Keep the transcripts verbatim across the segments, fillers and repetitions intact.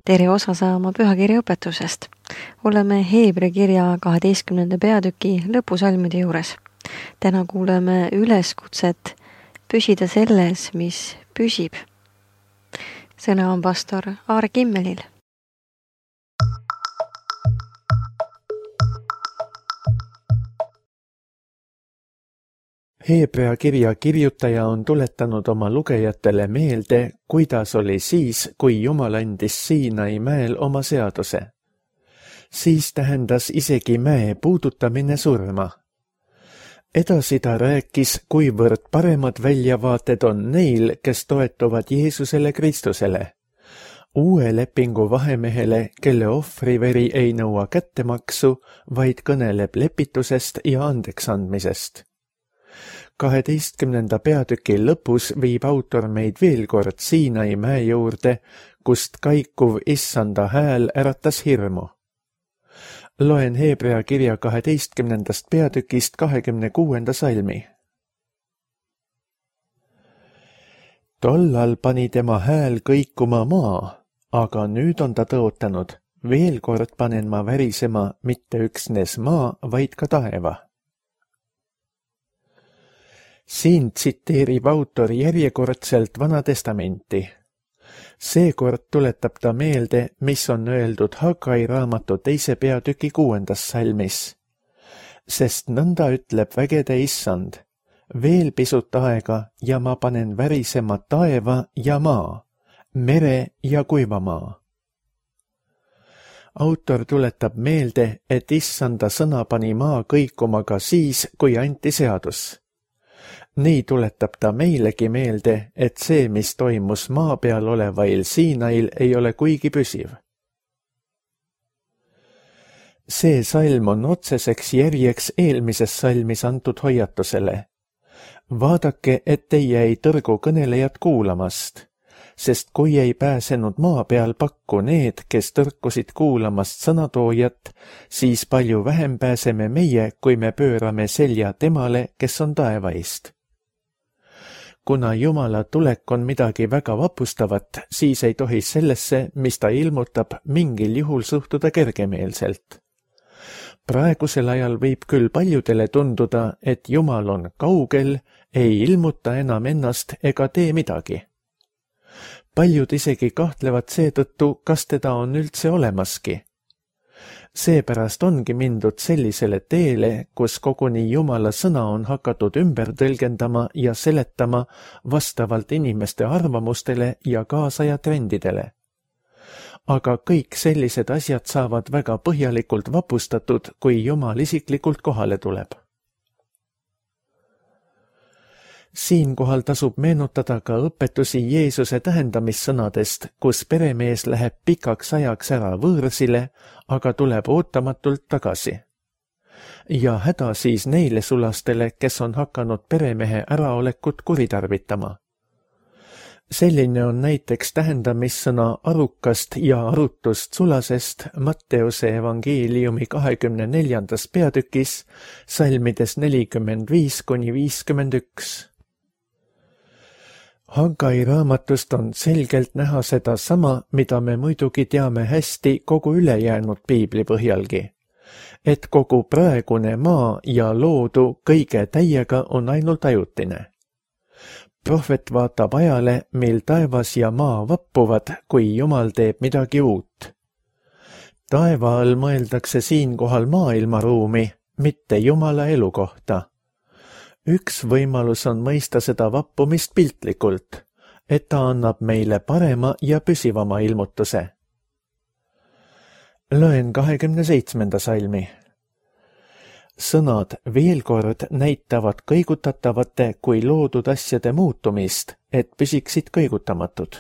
tere osa saama pühakirja õpetusest. Oleme Heebri kirja kaheteistkümnenda peatüki lõpusalmide juures. Täna kuuleme üleskutset püsida selles, mis püsib. Sõna on pastor Aare Kimmelil. Heebrea kirja kirjutaja on tuletanud oma lugejatele meelde, kuidas oli siis, kui Jumal andis Siinai mäel oma seaduse. Siis tähendas isegi mäe puudutamine surma. Edasi ta rääkis, kuivõrd paremad väljavaated on neil, kes toetuvad Jeesusele Kristusele. Uue lepingu vahemehele, kelle ohvriveri ei nõua kättemaksu, vaid kõneleb lepitusest ja andeksandmisest. kaheteistkümnenda peatüki lõpus viib autor meid veel kord Siinai mäe juurde, kust kaikuv issanda hääl äratas hirmu. Loen Heebrea kirja kaheteistkümnendast peatükist kahekümne kuuenda salmi. Tollal pani tema hääl kõikuma maa, aga nüüd on ta tõotanud, veel kord panen ma värisema mitte üksnes maa, vaid ka taeva. Siin tsiteerib autor järjekordselt Vana Testamenti. Seekord tuletab ta meelde, mis on öeldud Hagai raamatu teise peatüki kuuendas salmis. Sest nõnda ütleb vägede issand, veel pisut aega ja ma panen värisema taeva ja maa, mere ja kuivamaa. Autor tuletab meelde, et issanda sõna pani maa kõikuma ka siis, kui anti seadus. Nii tuletab ta meilegi meelde, et see, mis toimus maa peal olevail Siinail, ei ole kuigi püsiv. See salm on otseseks järjeks eelmises salmis antud hoiatusele. Vaadake, et teie ei tõrgu kõnelejad kuulamast, sest kui ei pääsenud maa peal pakku need, kes tõrkusid kuulamast sõnatoojat, siis palju vähem pääseme meie, kui me pöörame selja temale, kes on taevaist. Kuna Jumala tulek on midagi väga vapustavat, siis ei tohi sellesse, mis ta ilmutab, mingil juhul suhtuda kergemeelselt. Praegusel ajal võib küll paljudele tunduda, et Jumal on kaugel, ei ilmuta enam ennast ega tee midagi. Paljud isegi kahtlevad seetõttu, kas teda on üldse olemaski. Seepärast ongi mindud sellisele teele, kus koguni Jumala sõna on hakatud ümber tõlgendama ja seletama vastavalt inimeste arvamustele ja kaasaja trendidele. Aga kõik sellised asjad saavad väga põhjalikult vapustatud, kui Jumal isiklikult kohale tuleb. Siinkohal tasub meenutada ka õpetusi Jeesuse tähendamissõnadest, kus peremees läheb pikaks ajaks ära võõrsile, aga tuleb ootamatult tagasi. Ja häda siis neile sulastele, kes on hakanud peremehe äraolekut kuritarvitama. Selline on näiteks tähendamissõna arukast ja arutust sulasest Matteuse evangeeliumi kahekümne neljandas peatükis, salmides nelikümmend viis kuni viiskümmend üks. Hagai raamatust on selgelt näha seda sama, mida me muidugi teame hästi kogu ülejäänud piibli põhjalgi, et kogu praegune maa ja loodu kõige täiega on ainult ajutine. Prohvet vaatab ajale, mil taevas ja maa vappuvad, kui Jumal teeb midagi uut. Taeva all mõeldakse siinkohal maailmaruumi, mitte Jumala elukohta. Üks võimalus on mõista seda vappumist piltlikult, et ta annab meile parema ja püsivama ilmutuse. Loen kahekümne seitsmenda salmi. Sõnad veel kord näitavad kõigutatavate kui loodud asjade muutumist, et püsiksid kõigutamatud.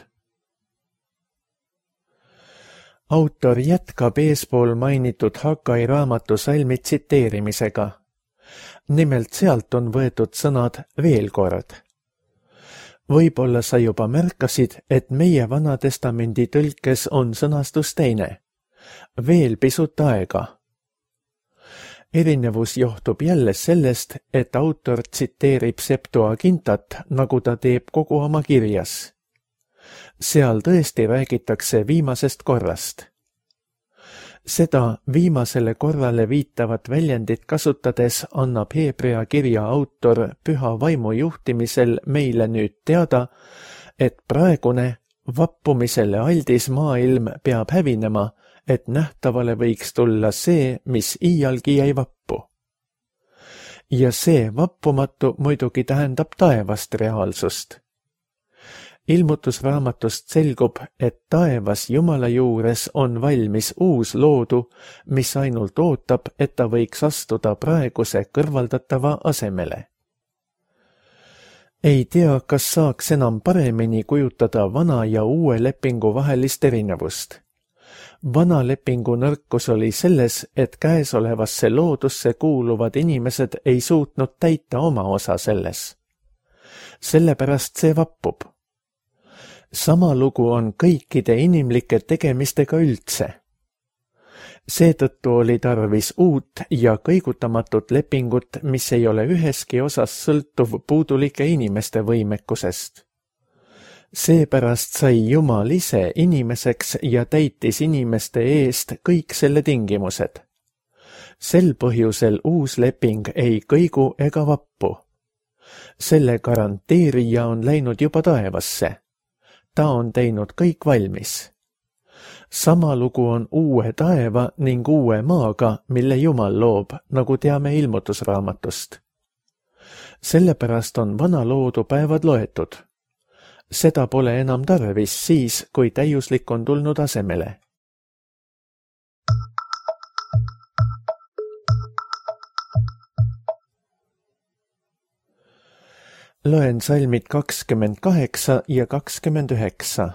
Autor jätkab eespool mainitud Hagai raamatu salmi tsiteerimisega. Nimelt sealt on võetud sõnad veel kord. Võib-olla sa juba märkasid, et meie Vana Testamendi tõlkes on sõnastus teine. Veel pisut aega. Erinevus johtub jälle sellest, et autor tsiteerib Septuagintat, nagu ta teeb kogu oma kirjas. seal tõesti räägitakse viimasest korrast. Seda viimasele korrale viitavat väljendit kasutades annab Hebrea kirja autor püha vaimu juhtimisel meile nüüd teada, et praegune vappumisele aldis maailm peab hävinema, et nähtavale võiks tulla see, mis iialgi jäi vappu. Ja see vappumatu muidugi tähendab taevast reaalsust. Ilmutusraamatust selgub, et taevas Jumala juures on valmis uus loodu, mis ainult ootab, et ta võiks astuda praeguse kõrvaldatava asemele. Ei tea, kas saaks enam paremini kujutada vana ja uue lepingu vahelist erinevust. Vana lepingu nõrkus oli selles, et käesolevasse loodusse kuuluvad inimesed ei suutnud täita oma osa selles. Sellepärast see vappub. Sama lugu on kõikide inimlike tegemistega üldse. Seetõttu oli tarvis uut ja kõigutamatut lepingut, mis ei ole üheski osas sõltuv puudulike inimeste võimekusest. Seepärast sai Jumal ise inimeseks ja täitis inimeste eest kõik selle tingimused. Sel põhjusel uus leping ei kõigu ega vappu. Selle garanteerija on läinud juba taevasse. Ta on teinud kõik valmis. Sama lugu on uue taeva ning uue maaga, mille Jumal loob, nagu teame ilmutusraamatust. Sellepärast on vana loodu päevad loetud. Seda pole enam tarvis siis, kui täiuslik on tulnud asemele. Loen salmid kakskümmend kaheksa ja kakskümmend üheksa.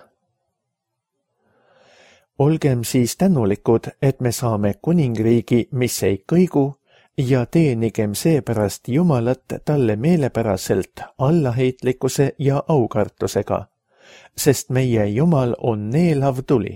Olgem siis tänulikud, et me saame kuningriigi, mis ei kõigu, ja teenigem seepärast Jumalat talle meelepäraselt allaheitlikkuse ja aukartusega, sest meie Jumal on neelav tuli.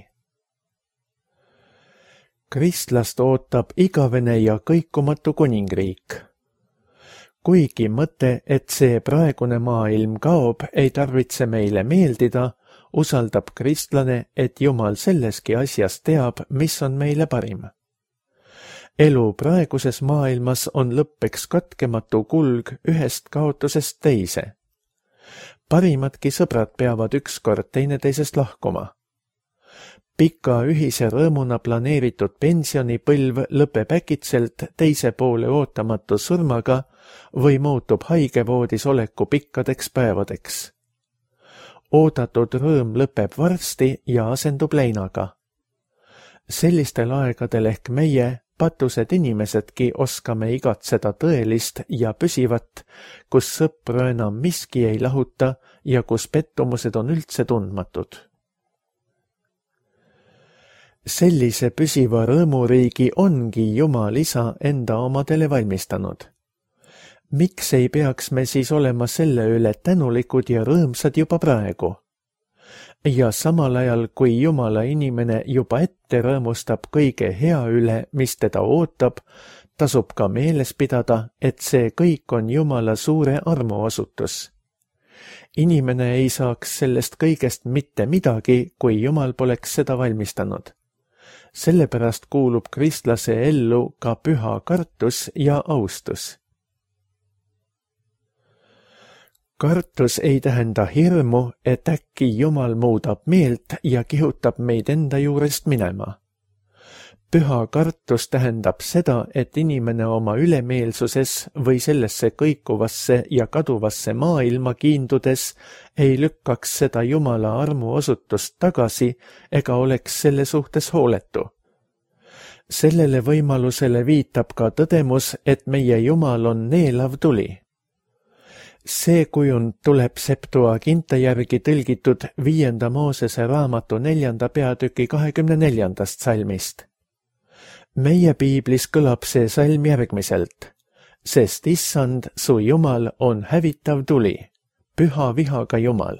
Kristlast ootab igavene ja kõikumatu kuningriik. Kuigi mõte, et see praegune maailm kaob, ei tarvitse meile meeldida, usaldab kristlane, et Jumal selleski asjas teab, mis on meile parim. Elu praeguses maailmas on lõppeks katkematu kulg ühest kaotusest teise. Parimadki sõbrad peavad ükskord teineteisest lahkuma. Pika ühise rõõmuna planeeritud pensionipõlv lõpeb äkitselt teise poole ootamatu surmaga või muutub haigevoodis oleku pikkadeks päevadeks. Oodatud rõõm lõpeb varsti ja asendub leinaga. Sellistel aegadel ehk meie, patused inimesedki, oskame igatseda tõelist ja püsivat, kus sõpru enam miski ei lahuta ja kus pettumused on üldse tundmatud. Sellise püsiva rõõmuriigi ongi Jumal Isa enda omadele valmistanud. Miks ei peaks me siis olema selle üle tänulikud ja rõõmsad juba praegu? Ja samal ajal, kui Jumala inimene juba ette rõõmustab kõige hea üle, mis teda ootab, tasub ka meeles pidada, et see kõik on Jumala suure armuosutus. Inimene ei saaks sellest kõigest mitte midagi, kui Jumal poleks seda valmistanud. Sellepärast kuulub kristlase ellu ka püha kartus ja austus. Kartus ei tähenda hirmu, et äkki Jumal muudab meelt ja kihutab meid enda juurest minema. Püha kartus tähendab seda, et inimene oma ülemeelsuses või sellesse kõikuvasse ja kaduvasse maailma kiindudes ei lükkaks seda Jumala armuosutust tagasi ega oleks selle suhtes hooletu. Sellele võimalusele viitab ka tõdemus, et meie Jumal on neelav tuli. See kujund tuleb Septuaginta järgi tõlgitud viienda Moosese raamatu neljanda peatüki kahekümne neljandast salmist. Meie piiblis kõlab see salm järgmiselt, sest issand, su Jumal on hävitav tuli, püha vihaga Jumal.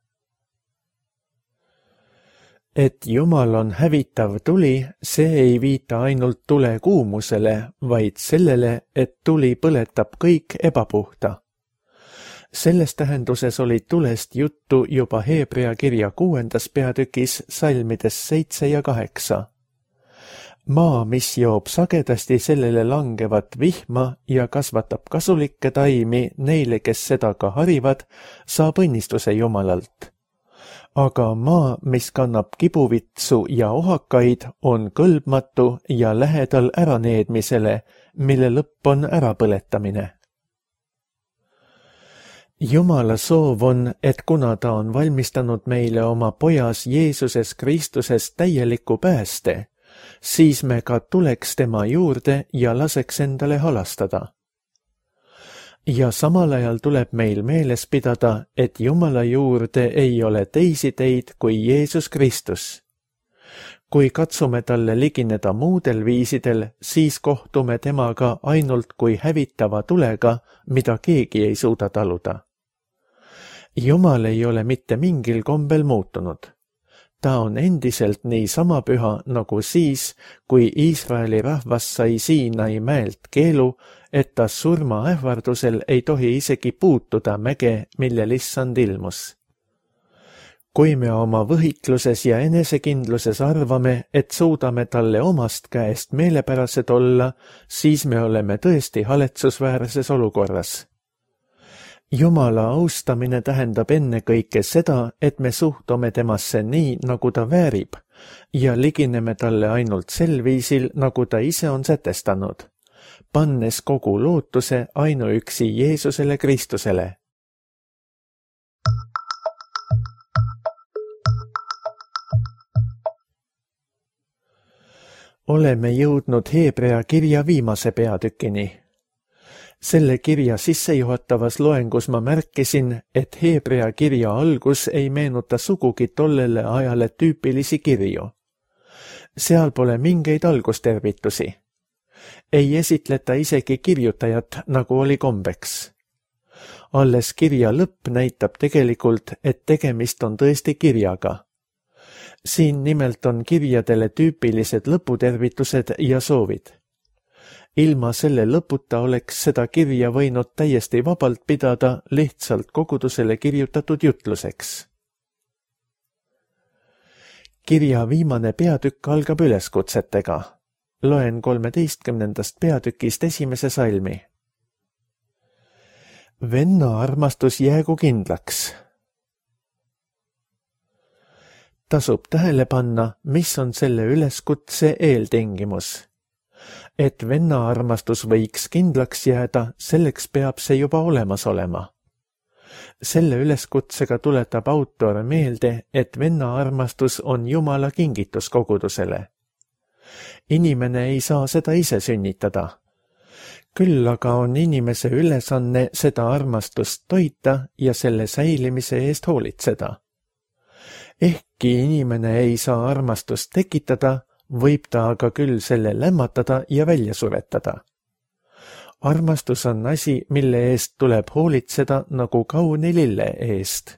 Et Jumal on hävitav tuli, see ei viita ainult tule kuumusele, vaid sellele, et tuli põletab kõik ebapuhta. Selles tähenduses oli tulest juttu juba Heebrea kirja kuuendas peatükis salmides seitse ja kaheksa. Maa, mis joob sagedasti sellele langevat vihma ja kasvatab kasulikke taimi neile, kes seda ka harivad, saab õnnistuse Jumalalt. Aga maa, mis kannab kibuvitsu ja ohakaid, on kõlbmatu ja lähedal äraneedmisele, mille lõpp on ärapõletamine. Jumala soov on, et kuna ta on valmistanud meile oma pojas Jeesuses Kristuses täieliku pääste, siis me ka tuleks tema juurde ja laseks endale halastada. Ja samal ajal tuleb meil meeles pidada, et Jumala juurde ei ole teisi teid kui Jeesus Kristus. Kui katsume talle ligineda muudel viisidel, siis kohtume temaga ainult kui hävitava tulega, mida keegi ei suuda taluda. Jumal ei ole mitte mingil kombel muutunud. Ta on endiselt nii sama püha nagu siis, kui Iisraeli rahvas sai Siinai mäelt keelu, et ta surmaähvardusel ei tohi isegi puutuda mäge, millel issand ilmus. Kui me oma võhikluses ja enesekindluses arvame, et suudame talle omast käest meelepärased olla, siis me oleme tõesti haletsusväärses olukorras. Jumala austamine tähendab ennekõike seda, et me suhtume temasse nii, nagu ta väärib, ja ligineme talle ainult sel viisil, nagu ta ise on sätestanud, pannes kogu lootuse ainuüksi Jeesusele Kristusele. Oleme jõudnud Heebrea kirja viimase peatükini. Selle kirja sissejuhatavas loengus ma märkisin, et Heebrea kirja algus ei meenuta sugugi tollele ajale tüüpilisi kirju. Seal pole mingeid algustervitusi. Ei esitleta isegi kirjutajat, nagu oli kombeks. Alles kirja lõpp näitab tegelikult, et tegemist on tõesti kirjaga. Siin nimelt on kirjadele tüüpilised lõputervitused ja soovid. Ilma selle lõputa oleks seda kirja võinud täiesti vabalt pidada lihtsalt kogudusele kirjutatud jutluseks. Kirja viimane peatükk algab üleskutsetega. Loen kolmeteistkümnendast peatükist esimese salmi. Venna armastus jäägu kindlaks. Tasub tähele panna, mis on selle üleskutse eeltingimus. Et venna armastus võiks kindlaks jääda, selleks peab see juba olemas olema. Selle üleskutsega tuletab autor meelde, et venna armastus on Jumala kingitus kogudusele. Inimene ei saa seda ise sünnitada. Küll aga on inimese ülesanne seda armastust toita ja selle säilimise eest hoolitseda. Ehkki inimene ei saa armastust tekitada, võib ta aga küll selle lämmatada ja välja suretada. Armastus on asi, mille eest tuleb hoolitseda nagu kauni lille eest.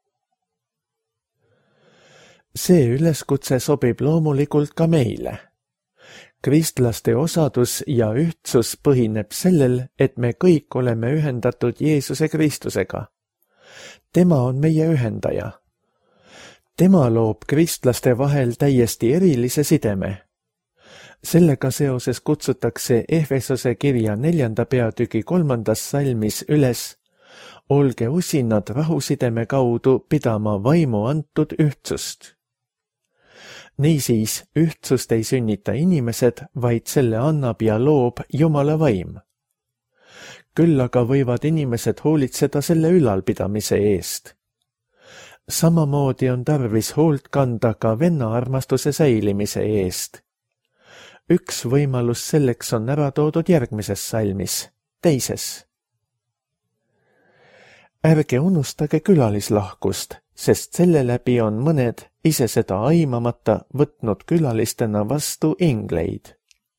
See üleskutse sobib loomulikult ka meile. Kristlaste osadus ja ühtsus põhineb sellel, et me kõik oleme ühendatud Jeesuse Kristusega. Tema on meie ühendaja. Tema loob kristlaste vahel täiesti erilise sideme. Sellega seoses kutsutakse Efesose kirja neljanda peatüki kolmandas salmis üles, olge usinad rahusideme kaudu pidama vaimu antud ühtsust. Niisiis, ühtsust ei sünnita inimesed, vaid selle annab ja loob Jumala vaim. Küll aga võivad inimesed hoolitseda selle ülalpidamise eest. Samamoodi on tarvis hoolt kanda ka venna armastuse säilimise eest. Üks võimalus selleks on ära toodud järgmises salmis, teises. Ärge unustage külalislahkust, sest selle läbi on mõned, ise seda aimamata, võtnud külalistena vastu ingleid.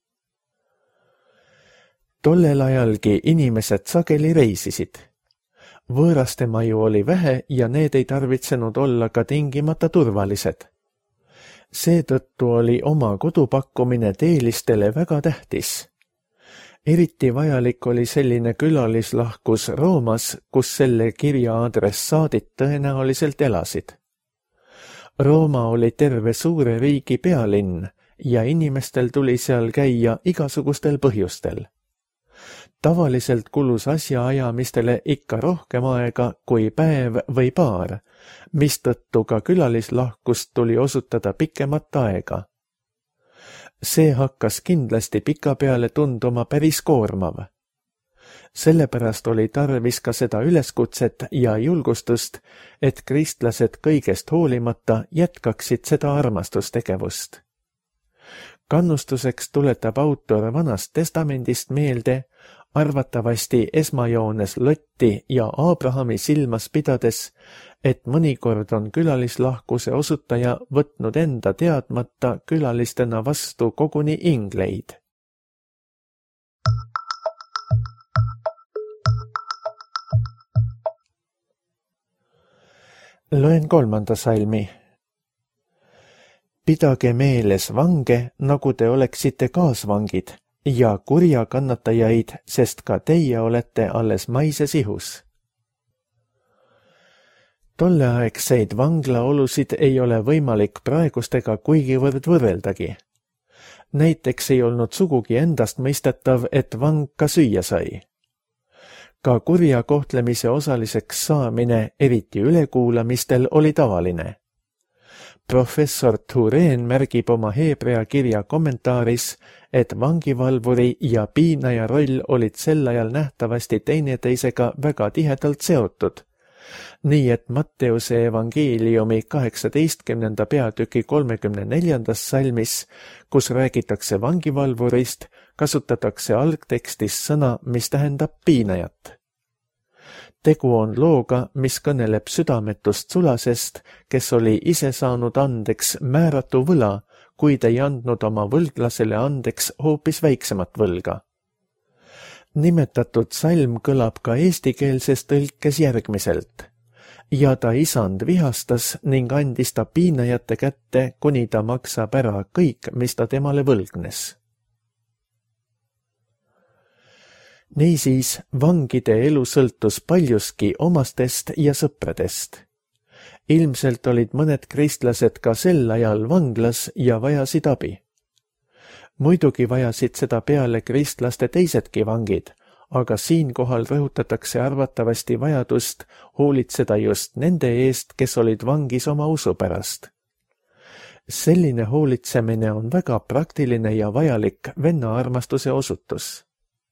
Tollel ajalgi inimesed sageli reisisid. Võõrastemaju oli vähe ja need ei tarvitsenud olla ka tingimata turvalised. Seetõttu oli oma kodu pakkumine teelistele väga tähtis. Eriti vajalik oli selline külalislahkus Roomas, kus selle kirja adressaadid tõenäoliselt elasid. Rooma oli terve suure riigi pealinn ja inimestel tuli seal käia igasugustel põhjustel. Tavaliselt kulus asjaajamistele ikka rohkem aega kui päev või paar, mistõttu ka külalislahkust tuli osutada pikemat aega. See hakkas kindlasti pikapeale tunduma päris koormav. Sellepärast oli tarvis ka seda üleskutset ja julgustust, et kristlased kõigest hoolimata jätkaksid seda armastustegevust. Kannustuseks tuletab autor Vanast Testamendist meelde, arvatavasti esmajoones Lotti ja Aabrahami silmas pidades, et mõnikord on külalislahkuse osutaja võtnud enda teadmata külalistena vastu koguni ingleid. Loen kolmanda salmi. Pidage meeles vange, nagu te oleksite kaasvangid, ja kurja kannatajaid, sest ka teie olete alles maises ihus. Tolleaegseid vanglaolusid ei ole võimalik praegustega kuigivõrd võrreldagi. Näiteks ei olnud sugugi endast mõistetav, et vang ka süüa sai. Ka kurja kohtlemise osaliseks saamine, eriti ülekuulamistel, oli tavaline. Professor Tureen märgib oma Heebrea kirja kommentaaris, et vangivalvuri ja piinaja roll olid sel ajal nähtavasti teineteisega väga tihedalt seotud. Nii et Matteuse evangeeliumi kaheksateistkümnenda peatüki kolmekümne neljandas salmis, kus räägitakse vangivalvurist, kasutatakse algtekstis sõna, mis tähendab piinajat. Tegu on looga, mis kõneleb südametust sulasest, kes oli ise saanud andeks määratu võla, kuid ei andnud oma võlglasele andeks hoopis väiksemat võlga. Nimetatud salm kõlab ka eestikeelses tõlkes järgmiselt. Ja ta isand vihastas ning andis ta piinajate kätte, kuni ta maksab ära kõik, mis ta temale võlgnes. Niisiis, vangide elu sõltus paljuski omastest ja sõpradest. Ilmselt olid mõned kristlased ka sel ajal vanglas ja vajasid abi. Muidugi vajasid seda peale kristlaste teisedki vangid, aga siinkohal rõhutatakse arvatavasti vajadust hoolitseda just nende eest, kes olid vangis oma usu pärast. Selline hoolitsemine on väga praktiline ja vajalik venna armastuse osutus.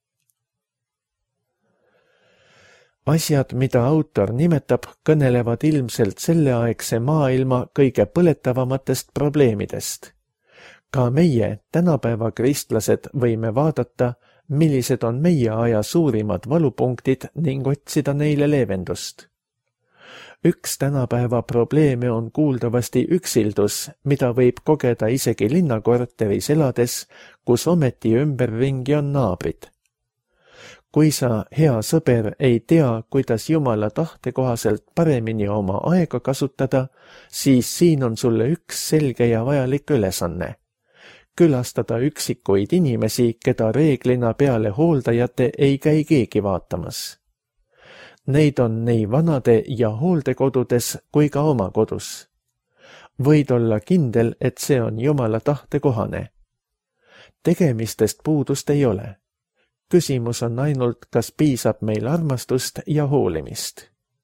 Asjad, mida autor nimetab, kõnelevad ilmselt selleaegse maailma kõige põletavamatest probleemidest. Ka meie, tänapäeva kristlased, võime vaadata, millised on meie aja suurimad valupunktid ning otsida neile leevendust. Üks tänapäeva probleeme on kuuldavasti üksildus, mida võib kogeda isegi linnakorteris elades, kus ometi ümberringi on naabrid. Kui sa, hea sõber, ei tea, kuidas Jumala tahte kohaselt paremini oma aega kasutada, siis siin on sulle üks selge ja vajalik ülesanne. Külastada üksikuid inimesi, keda reeglina peale hooldajate ei käi keegi vaatamas. Neid on nii vanade ja hooldekodudes kui ka oma kodus. Võid olla kindel, et see on Jumala tahte kohane. Tegemistest puudust ei ole. Küsimus on ainult, kas piisab meil armastust ja hoolimist.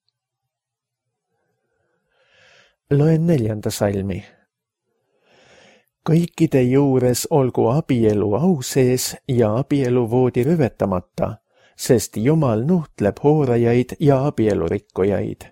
Loen neljanda salmi. Kõikide juures olgu abielu au sees ja abieluvoodi rüvetamata, sest Jumal nuhtleb hoorajaid ja abielurikkujaid.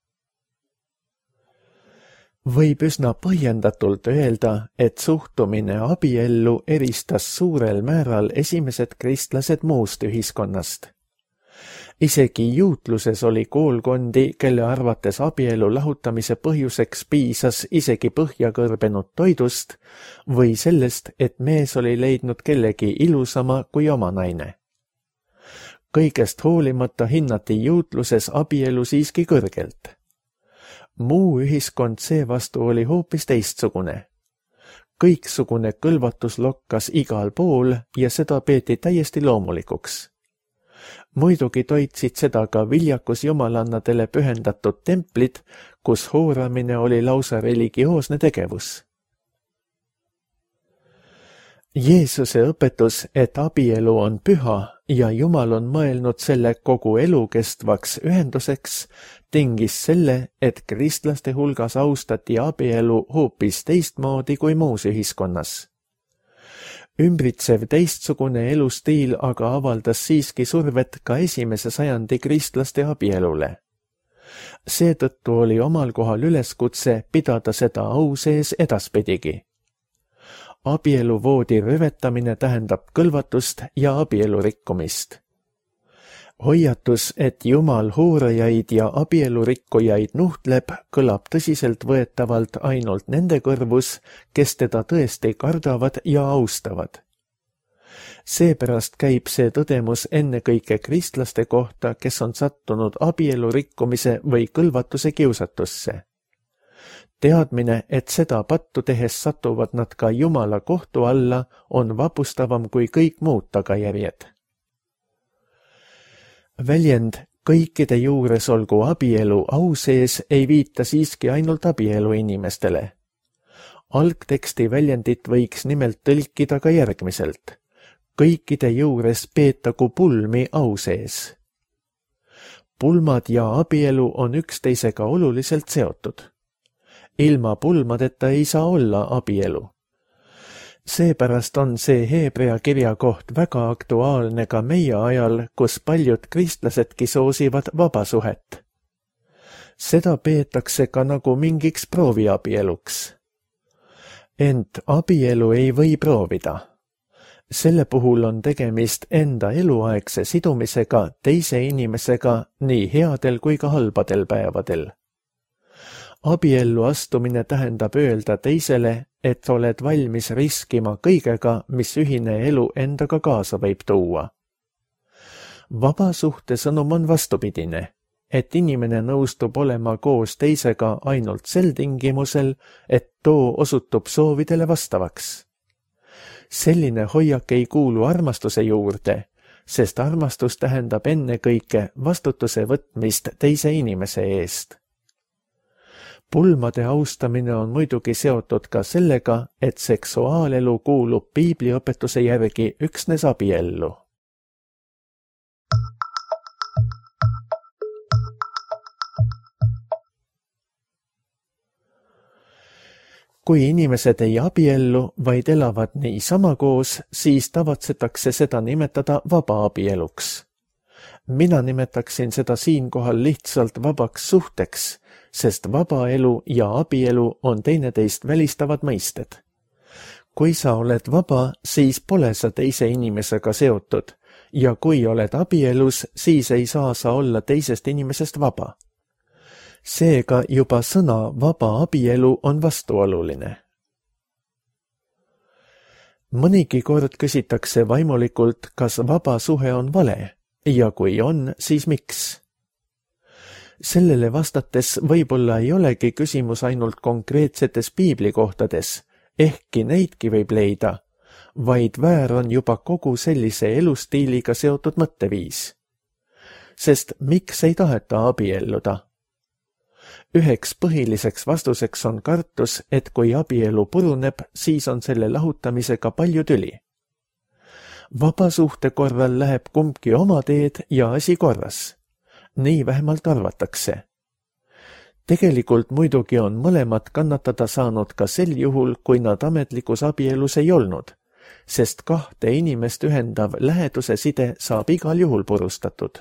Võib üsna põhjendatult öelda, et suhtumine abiellu eristas suurel määral esimesed kristlased muust ühiskonnast. Isegi juutluses oli koolkondi, kelle arvates abielu lahutamise põhjuseks piisas isegi põhja kõrbenud toidust või sellest, et mees oli leidnud kellegi ilusama kui oma naine. Kõigest hoolimata hinnati juutluses abielu siiski kõrgelt. Muu ühiskond seevastu oli hoopis teistsugune. kõiksugune kõlvatus lokkas igal pool ja seda peeti täiesti loomulikuks. Muidugi toitsid seda ka viljakus jumalannadele pühendatud templid, kus hooramine oli lausa religioosne tegevus. Jeesuse õpetus, et abielu on püha ja Jumal on mõelnud selle kogu elu kestvaks ühenduseks, tingis selle, et kristlaste hulgas austati abielu hoopis teistmoodi kui muus ühiskonnas. Ümbritsev teistsugune elustiil aga avaldas siiski survet ka esimese sajandi kristlaste abielule. Seetõttu oli omal kohal üleskutse pidada seda au sees edaspidigi. Abieluvoodi rüvetamine tähendab kõlvatust ja abielu rikkumist. Hoiatus, et Jumal hoorajaid ja abielurikkujaid nuhtleb, kõlab tõsiselt võetavalt ainult nende kõrvus, kes teda tõesti kardavad ja austavad. Seepärast käib see tõdemus ennekõike kristlaste kohta, kes on sattunud abielu rikkumise või kõlvatuse kiusatusse. Teadmine, et seda pattu tehes satuvad nad ka Jumala kohtu alla, on vapustavam kui kõik muud tagajärjed. Väljend kõikide juures olgu abielu au sees ei viita siiski ainult abielu inimestele. Algteksti väljendit võiks nimelt tõlkida ka järgmiselt. Kõikide juures peetagu pulmi au sees. Pulmad ja abielu on üksteisega oluliselt seotud. Ilma pulmadeta ei saa olla abielu. Seepärast on see Heebrea kirja koht väga aktuaalne ka meie ajal, kus paljud kristlasedki soosivad vabasuhet. Seda peetakse ka nagu mingiks prooviabieluks. Ent abielu ei või proovida. Selle puhul on tegemist enda eluaegse sidumisega teise inimesega nii headel kui ka halbadel päevadel. Abiellu astumine tähendab öelda teisele, et oled valmis riskima kõigega, mis ühine elu endaga kaasa võib tuua. Vabasuhte sõnum on vastupidine, et inimene nõustub olema koos teisega ainult sel tingimusel, et too osutub soovidele vastavaks. Selline hoiak ei kuulu armastuse juurde, sest armastus tähendab ennekõike vastutuse võtmist teise inimese eest. Pulmade austamine on muidugi seotud ka sellega, et seksuaalelu kuulub piibliõpetuse järgi üksnes abiellu. Kui inimesed ei abiellu, vaid elavad niisama koos, siis tavatsetakse seda nimetada vabaabieluks. Mina nimetaksin seda siinkohal lihtsalt vabaks suhteks, sest vaba elu ja abielu on teineteist välistavad mõisted. Kui sa oled vaba, siis pole sa teise inimesega seotud, ja kui oled abielus, siis ei saa sa olla teisest inimesest vaba. Seega juba sõna vaba abielu on vastuoluline. Mõnigi kord küsitakse vaimulikult, kas vaba suhe on vale, ja kui on, siis miks? Sellele vastates võib-olla ei olegi küsimus ainult konkreetsetes piiblikohtades, ehkki neidki võib leida, vaid väär on juba kogu sellise elustiiliga seotud mõtteviis. Sest miks ei taheta abielluda? Üheks põhiliseks vastuseks on kartus, et kui abielu puruneb, siis on selle lahutamisega palju tüli. Vabasuhte korral läheb kumbki oma teed ja asi korras. Nii vähemalt arvatakse. Tegelikult muidugi on mõlemad kannatada saanud ka sel juhul, kui nad ametlikus abielus ei olnud, sest kahte inimest ühendav läheduse side saab igal juhul purustatud.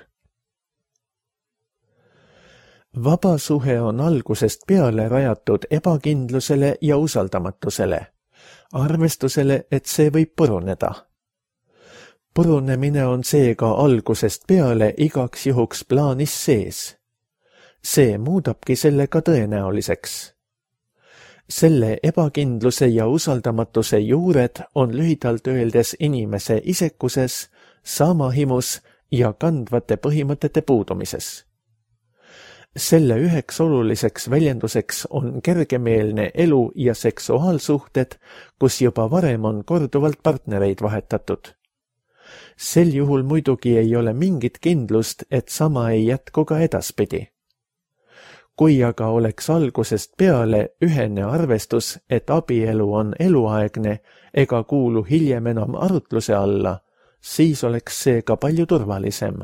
Vaba suhe on algusest peale rajatud ebakindlusele ja usaldamatusele, arvestusele, et see võib puruneda. Purunemine on seega algusest peale igaks juhuks plaanis sees. See muudabki selle ka tõenäoliseks. Selle ebakindluse ja usaldamatuse juured on lühidalt öeldes inimese isekuses, saamahimus ja kandvate põhimõtete puudumises. Selle üheks oluliseks väljenduseks on kergemeelne elu ja seksuaalsuhted, kus juba varem on korduvalt partnereid vahetatud. Sel juhul muidugi ei ole mingit kindlust, et sama ei jätku ka edaspidi. Kui aga oleks algusest peale ühene arvestus, et abielu on eluaegne ega kuulu hiljem enam arutluse alla, siis oleks see ka palju turvalisem.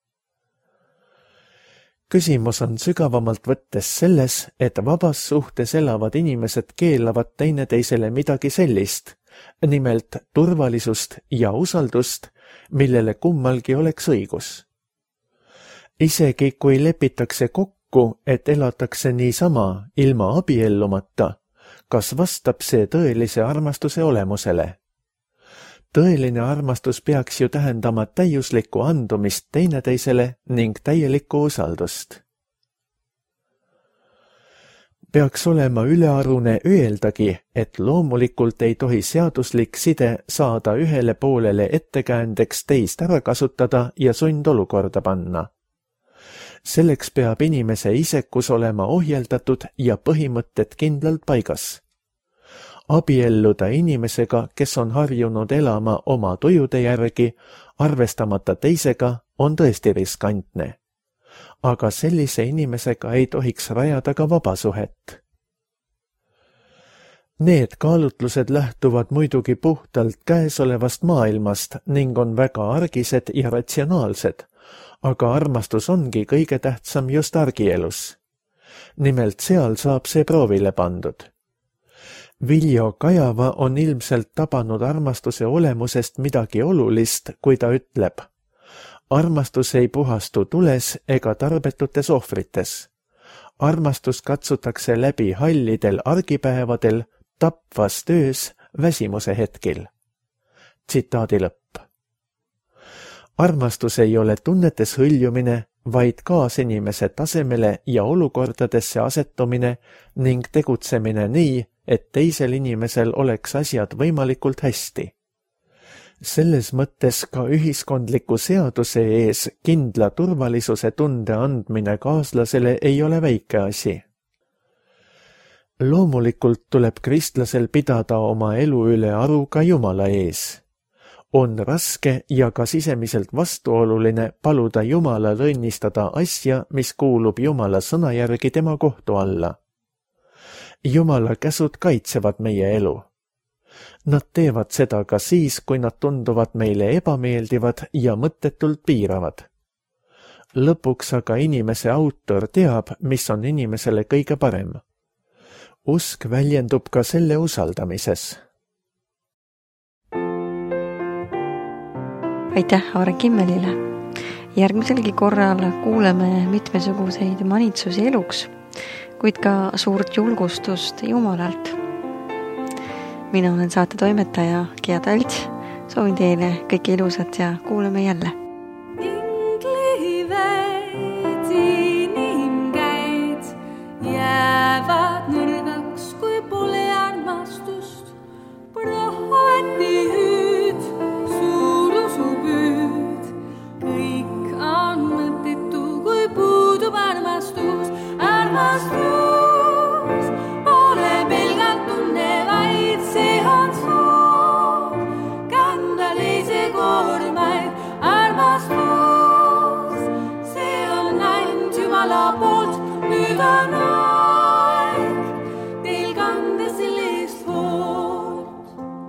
Küsimus on sügavamalt võttes selles, et vabas suhtes elavad inimesed keelavad teineteisele midagi sellist, nimelt turvalisust ja usaldust, millele kummalgi oleks õigus. Isegi kui lepitakse kokku, et elatakse niisama ilma abiellumata, kas vastab see tõelise armastuse olemusele? Tõeline armastus peaks ju tähendama täiuslikku andumist teineteisele ning täielikku usaldust. Peaks olema ülearune öeldagi, et loomulikult ei tohi seaduslik side saada ühele poolele ettekäändeks teist ära kasutada ja sundolukorda panna. Selleks peab inimese isekus olema ohjeldatud ja põhimõtted kindlalt paigas. Abielluda inimesega, kes on harjunud elama oma tujude järgi, arvestamata teisega, on tõesti riskantne. Aga sellise inimesega ei tohiks rajada ka vabasuhet. Need kaalutlused lähtuvad muidugi puhtalt käesolevast maailmast ning on väga argised ja ratsionaalsed, aga armastus ongi kõige tähtsam just argielus. Nimelt seal saab see proovile pandud. Viljo Kajava on ilmselt tabanud armastuse olemusest midagi olulist, kui ta ütleb: armastus ei puhastu tules ega tarbetutes ohvrites. Armastus katsutakse läbi hallidel argipäevadel, tapvas töös, väsimuse hetkil. Tsitaadi lõpp. Armastus ei ole tunnetes hõljumine, vaid kaasinimese tasemele ja olukordadesse asetumine ning tegutsemine nii, et teisel inimesel oleks asjad võimalikult hästi. Selles mõttes ka ühiskondliku seaduse ees kindla turvalisuse tunde andmine kaaslasele ei ole väike asi. Loomulikult tuleb kristlasel pidada oma elu üle aru ka Jumala ees. On raske ja ka sisemiselt vastuoluline paluda Jumalal õnnistada asja, mis kuulub Jumala sõna järgi tema kohtu alla. Jumala käsud kaitsevad meie elu. Nad teevad seda ka siis, kui nad tunduvad meile ebameeldivad ja mõttetult piiravad. Lõpuks aga inimese autor teab, mis on inimesele kõige parem. Usk väljendub ka selle usaldamises. Aitäh Aare Kimmelile. Järgmiselgi korral kuuleme mitmesuguseid manitsusi eluks, kuid ka suurt julgustust Jumalalt. Mina olen saate toimetaja Gea Talts. Soovin teile kõike ilusat ja kuuleme jälle. Ingliveed inimkäid jäävad nõrgaks, kui pole armastust. Prohati hüüd, suur usupüüd, kõik on mõttetu, kui puudub armastus. Armastus pole pelgalt tunne, vaid see on soov kanda teise koormaid. Armastus, see on ainult Jumala poolt, nüüd on aeg teil kanda sellest hoolt.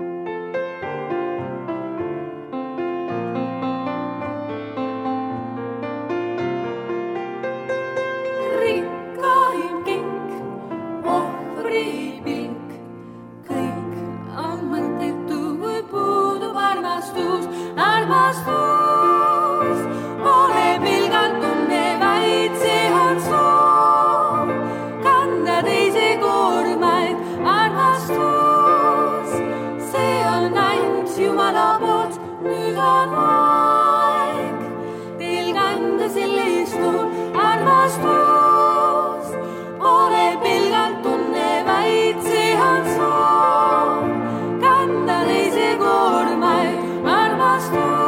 Rikkaim kink, ohvri pink, kõik on mõttetu, kui puudub armastus. Armastus pole pelgalt tunne, vaid see on soov kanda teise koormaid. Armastus, see on ainult Jumala poolt, nüüd on aeg teil kanda sellest hoolt. Armastus pole pelgalt tunne, vaid see on soov kanda teise koormaid. Armastus